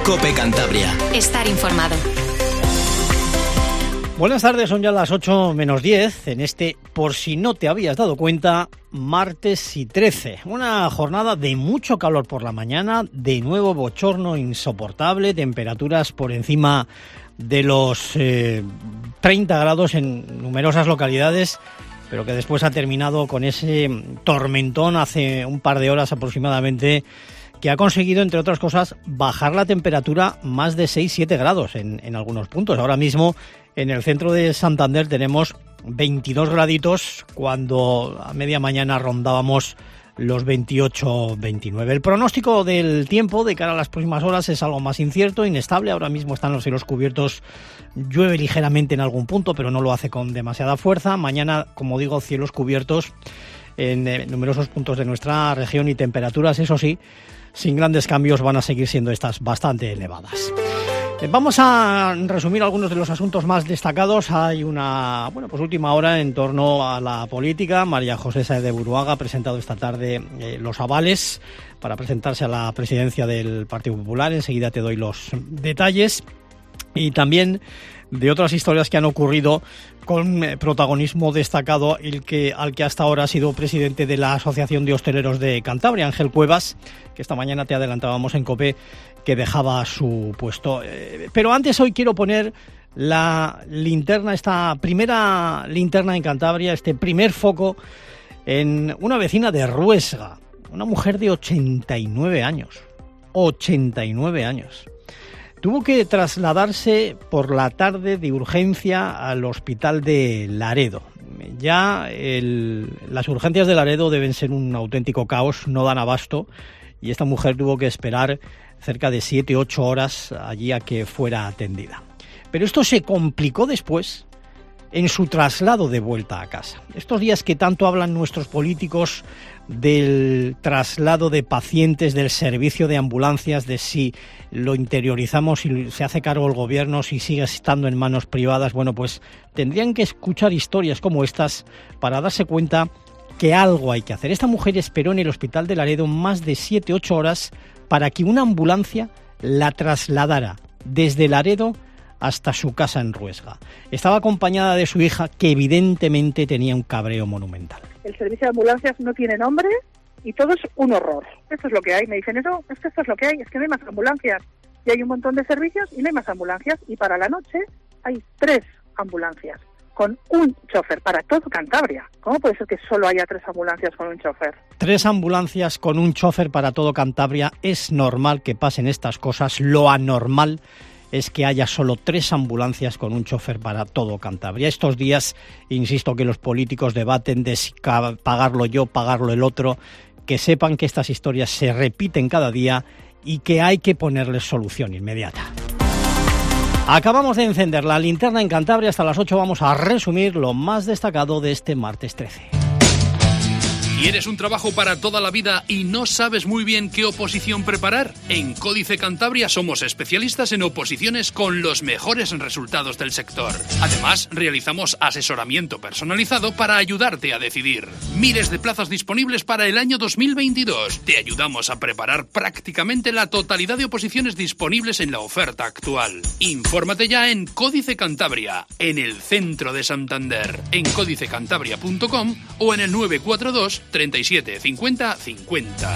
COPE Cantabria. Estar informado. Buenas tardes, son ya las 8 menos 10 en este, por si no te habías dado cuenta, martes y 13. Una jornada de mucho calor por la mañana, de nuevo bochorno insoportable, temperaturas por encima de los 30 grados en numerosas localidades, pero que después ha terminado con ese tormentón hace un par de horas aproximadamente, que ha conseguido, entre otras cosas, bajar la temperatura más de 6-7 grados en algunos puntos. Ahora mismo en el centro de Santander tenemos 22 graditos, cuando a media mañana rondábamos los 28-29. El pronóstico del tiempo de cara a las próximas horas es algo más incierto, inestable. Ahora mismo están los cielos cubiertos, llueve ligeramente en algún punto, pero no lo hace con demasiada fuerza. Mañana, como digo, cielos cubiertos en numerosos puntos de nuestra región y temperaturas, eso sí, sin grandes cambios, van a seguir siendo estas bastante elevadas. Vamos a resumir algunos de los asuntos más destacados. Hay una última hora en torno a la política. María José Sáenz de Buruaga ha presentado esta tarde los avales para presentarse a la presidencia del Partido Popular. Enseguida te doy los detalles. Y también de otras historias que han ocurrido con protagonismo destacado al que hasta ahora ha sido presidente de la Asociación de Hosteleros de Cantabria, Ángel Cuevas, que esta mañana te adelantábamos en COPE que dejaba su puesto. Pero antes, hoy quiero poner la linterna, esta primera linterna en Cantabria, este primer foco en una vecina de Ruesga, una mujer de 89 años. 89 años. Tuvo que trasladarse por la tarde de urgencia al hospital de Laredo. Ya las urgencias de Laredo deben ser un auténtico caos, no dan abasto, y esta mujer tuvo que esperar cerca de 7-8 horas allí a que fuera atendida. Pero esto se complicó después en su traslado de vuelta a casa. Estos días que tanto hablan nuestros políticos del traslado de pacientes, del servicio de ambulancias, de si lo interiorizamos y se hace cargo el gobierno, si sigue estando en manos privadas, bueno, pues tendrían que escuchar historias como estas para darse cuenta que algo hay que hacer. Esta mujer esperó en el hospital de Laredo más de 7-8 horas para que una ambulancia la trasladara desde Laredo hasta su casa en Ruesga. Estaba acompañada de su hija, que evidentemente tenía un cabreo monumental. El servicio de ambulancias no tiene nombre y todo es un horror. Esto es lo que hay. Me dicen, eso, es que esto es lo que hay, es que no hay más ambulancias. Y hay un montón de servicios y no hay más ambulancias. Y para la noche hay 3 ambulancias con un chofer para todo Cantabria. ¿Cómo puede ser que solo haya 3 ambulancias con un chofer? 3 ambulancias con un chofer para todo Cantabria. Es normal que pasen estas cosas. Lo anormal es que haya solo 3 ambulancias con un chofer para todo Cantabria. Estos días, insisto, que los políticos debaten de si pagarlo yo, pagarlo el otro, que sepan que estas historias se repiten cada día y que hay que ponerles solución inmediata. Acabamos de encender la linterna en Cantabria. Hasta las 8 vamos a resumir lo más destacado de este martes 13. ¿Quieres un trabajo para toda la vida y no sabes muy bien qué oposición preparar? En Códice Cantabria somos especialistas en oposiciones con los mejores resultados del sector. Además, realizamos asesoramiento personalizado para ayudarte a decidir. Miles de plazas disponibles para el año 2022. Te ayudamos a preparar prácticamente la totalidad de oposiciones disponibles en la oferta actual. Infórmate ya en Códice Cantabria, en el centro de Santander, en códicecantabria.com o en el 942 37 50 50.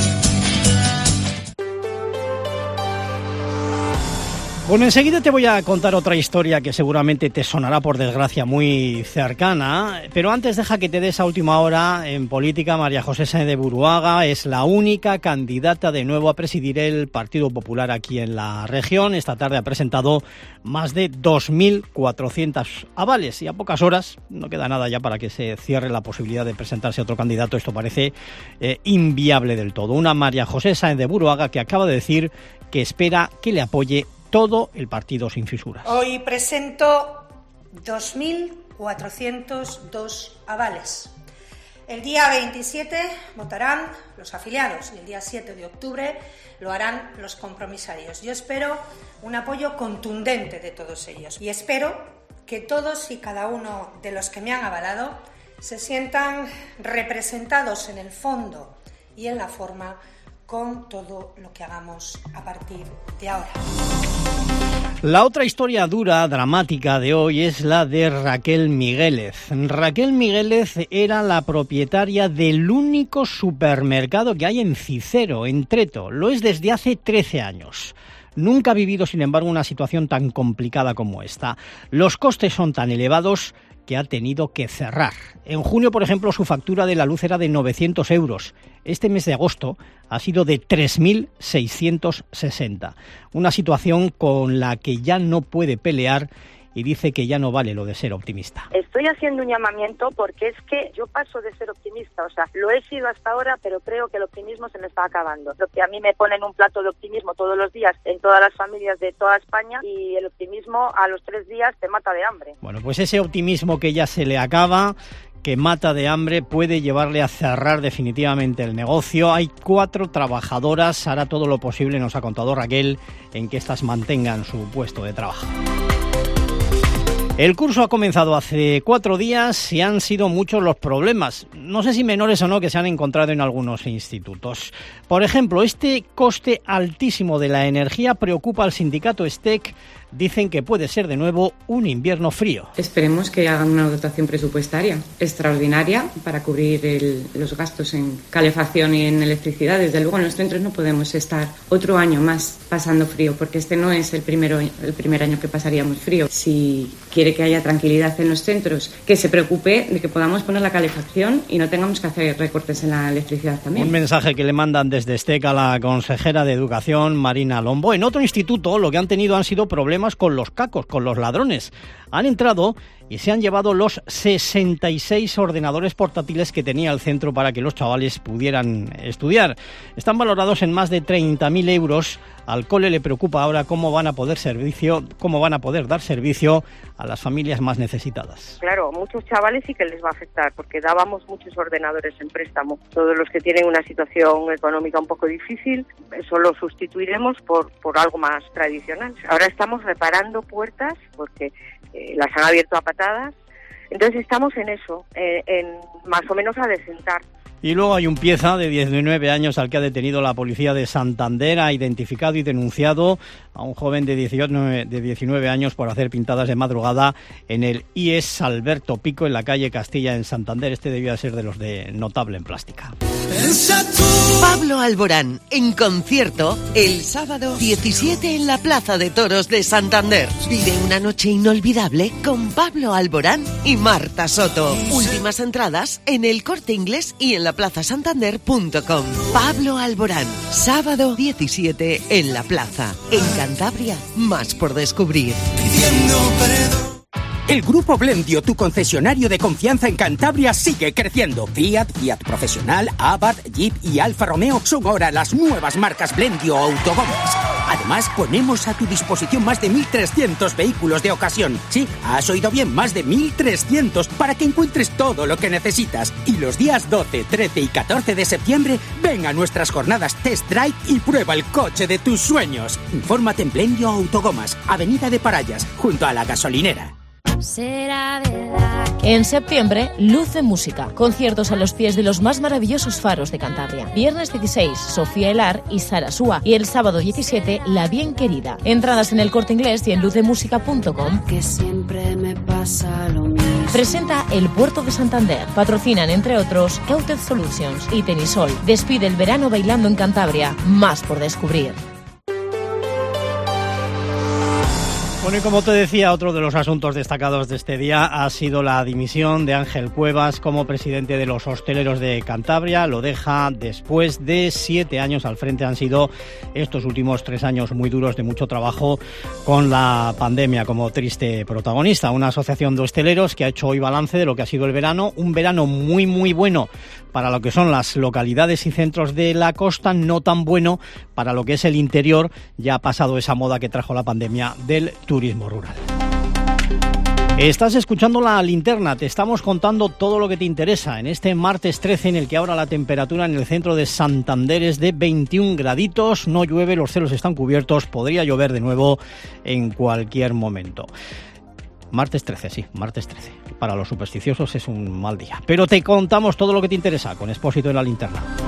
Bueno, enseguida te voy a contar otra historia que seguramente te sonará, por desgracia, muy cercana, pero antes deja que te dé esa última hora en política. María José Sáenz de Buruaga es la única candidata de nuevo a presidir el Partido Popular aquí en la región. Esta tarde ha presentado más de 2.400 avales y a pocas horas, no queda nada ya para que se cierre la posibilidad de presentarse otro candidato. Esto parece inviable del todo. Una María José Sáenz de Buruaga que acaba de decir que espera que le apoye todo el partido sin fisuras. Hoy presento 2.402 avales. El día 27 votarán los afiliados y el día 7 de octubre lo harán los compromisarios. Yo espero un apoyo contundente de todos ellos y espero que todos y cada uno de los que me han avalado se sientan representados en el fondo y en la forma con todo lo que hagamos a partir de ahora. La otra historia dura, dramática de hoy es la de Raquel Miguélez. Raquel Miguélez era la propietaria del único supermercado que hay en Cicero, en Treto. Lo es desde hace 13 años. Nunca ha vivido, sin embargo, una situación tan complicada como esta. Los costes son tan elevados que ha tenido que cerrar. En junio, por ejemplo, su factura de la luz era de 900 euros. Este mes de agosto ha sido de 3.660. Una situación con la que ya no puede pelear y dice que ya no vale lo de ser optimista. Estoy haciendo un llamamiento porque es que yo paso de ser optimista, o sea, lo he sido hasta ahora, pero creo que el optimismo se me está acabando. Lo que a mí me ponen un plato de optimismo todos los días en todas las familias de toda España y el optimismo a los 3 días te mata de hambre. Bueno, pues ese optimismo que ya se le acaba, que mata de hambre, puede llevarle a cerrar definitivamente el negocio. Hay 4 trabajadoras, hará todo lo posible, nos ha contado Raquel, en que éstas mantengan su puesto de trabajo. El curso ha comenzado hace 4 días y han sido muchos los problemas, no sé si menores o no, que se han encontrado en algunos institutos. Por ejemplo, este coste altísimo de la energía preocupa al sindicato STEC. Dicen que puede ser de nuevo un invierno frío. Esperemos que hagan una dotación presupuestaria extraordinaria para cubrir los gastos en calefacción y en electricidad. Desde luego en los centros no podemos estar otro año más pasando frío, porque este no es el primer año que pasaríamos frío. Si quiere que haya tranquilidad en los centros, que se preocupe de que podamos poner la calefacción y no tengamos que hacer recortes en la electricidad también. Un mensaje que le mandan desde STEC a la consejera de Educación, Marina Lombo. En otro instituto lo que han tenido han sido problemas con los cacos, con los ladrones. Han entrado y se han llevado los 66 ordenadores portátiles que tenía el centro para que los chavales pudieran estudiar. Están valorados en más de 30.000 euros. Al cole le preocupa ahora cómo van a poder dar servicio a las familias más necesitadas. Claro, muchos chavales sí que les va a afectar porque dábamos muchos ordenadores en préstamo. Todos los que tienen una situación económica un poco difícil, eso lo sustituiremos por algo más tradicional. Ahora estamos reparando puertas porque las han abierto a patadas, entonces estamos en eso, en más o menos a desentar. Y luego hay un pieza de 19 años al que ha detenido la policía de Santander. Ha identificado y denunciado a un joven de 19 años por hacer pintadas de madrugada en el IES Alberto Pico, en la calle Castilla, en Santander. Este debía ser de los de Notable en Plástica. Pablo Alborán, en concierto, el sábado 17 en la Plaza de Toros de Santander. Vive una noche inolvidable con Pablo Alborán y Marta Soto. Últimas entradas en El Corte Inglés y en laplazasantander.com. Pablo Alborán, sábado 17 en la plaza. En Cantabria, más por descubrir. El Grupo Blendio, tu concesionario de confianza en Cantabria, sigue creciendo. Fiat, Fiat Profesional, Abarth, Jeep y Alfa Romeo son ahora las nuevas marcas Blendio Autogomas. Además, ponemos a tu disposición más de 1.300 vehículos de ocasión. Sí, has oído bien, más de 1.300 para que encuentres todo lo que necesitas. Y los días 12, 13 y 14 de septiembre, ven a nuestras jornadas Test Drive y prueba el coche de tus sueños. Infórmate en Blendio Autogomas, Avenida de Parayas, junto a la gasolinera. En septiembre, Luz de Música. Conciertos a los pies de los más maravillosos faros de Cantabria. Viernes 16, Sofía Elar y Sara Súa. Y el sábado 17, La Bien Querida. Entradas en El Corte Inglés y en luzdemusica.com. Que siempre me pasa lo mismo. Presenta El Puerto de Santander. Patrocinan, entre otros, Cauted Solutions y Tenisol. Despide el verano bailando en Cantabria. Más por descubrir. Bueno, y como te decía, otro de los asuntos destacados de este día ha sido la dimisión de Ángel Cuevas como presidente de los hosteleros de Cantabria. Lo deja después de 7 años al frente. Han sido estos últimos 3 años muy duros, de mucho trabajo, con la pandemia como triste protagonista. Una asociación de hosteleros que ha hecho hoy balance de lo que ha sido el verano. Un verano muy, muy bueno para lo que son las localidades y centros de la costa, no tan bueno para lo que es el interior. Ya ha pasado esa moda que trajo la pandemia del turismo rural. Estás escuchando La Linterna, te estamos contando todo lo que te interesa en este martes 13, en el que ahora la temperatura en el centro de Santander es de 21 graditos, no llueve, los cielos están cubiertos, podría llover de nuevo en cualquier momento. Martes 13, sí, martes 13. Para los supersticiosos es un mal día. Pero te contamos todo lo que te interesa con Expósito en La Linterna.